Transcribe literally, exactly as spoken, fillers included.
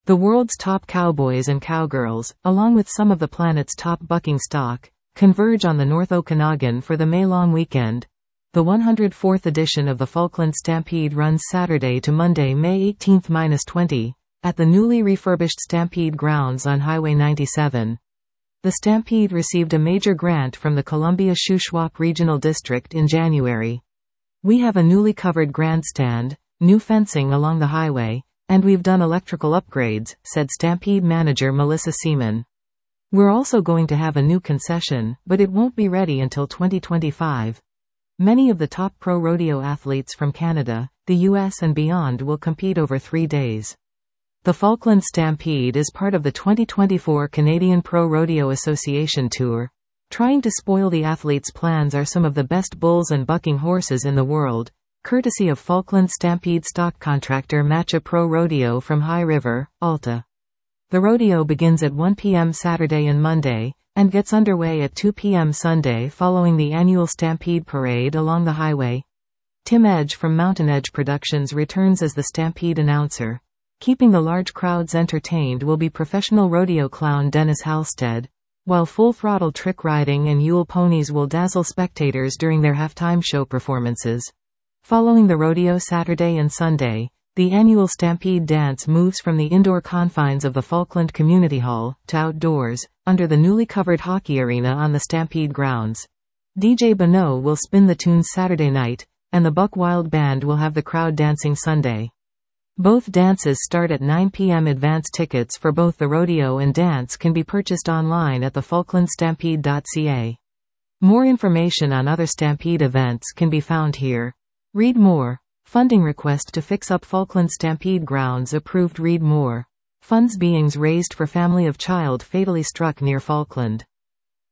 The world's top cowboys and cowgirls, along with some of the planet's top bucking stock, converge on the North Okanagan for the May-long weekend. The one hundred fourth edition of the Falkland Stampede runs Saturday to Monday, May eighteenth to twentieth, at the newly refurbished Stampede grounds on Highway ninety-seven. The Stampede received a major grant from the Columbia Shuswap Regional District in January. "We have a newly covered grandstand, new fencing along the highway, and we've done electrical upgrades," said Stampede manager Melissa Seaman. "We're also going to have a new concession, but it won't be ready until twenty twenty-five. Many of the top pro rodeo athletes from Canada, the U S and beyond will compete over three days. The Falkland Stampede is part of the twenty twenty-four Canadian Pro Rodeo Association Tour. Trying to spoil the athletes' plans are some of the best bulls and bucking horses in the world, courtesy of Falkland Stampede stock contractor Matcha Pro Rodeo from High River, Alta. The rodeo begins at one p m Saturday and Monday, and gets underway at two p m Sunday following the annual Stampede Parade along the highway. Tim Edge from Mountain Edge Productions returns as the Stampede announcer. Keeping the large crowds entertained will be professional rodeo clown Dennis Halstead, while full-throttle trick riding and Yule ponies will dazzle spectators during their halftime show performances. Following the rodeo Saturday and Sunday, the annual Stampede dance moves from the indoor confines of the Falkland Community Hall to outdoors, under the newly covered hockey arena on the Stampede grounds. D J Bono will spin the tunes Saturday night, and the Buck Wild Band will have the crowd dancing Sunday. Both dances start at nine p m Advance tickets for both the rodeo and dance can be purchased online at the falkland stampede dot c a. More information on other Stampede events can be found here. Read more. Funding request to fix up Falkland Stampede grounds approved. Read more. Funds being raised for family of child fatally struck near Falkland.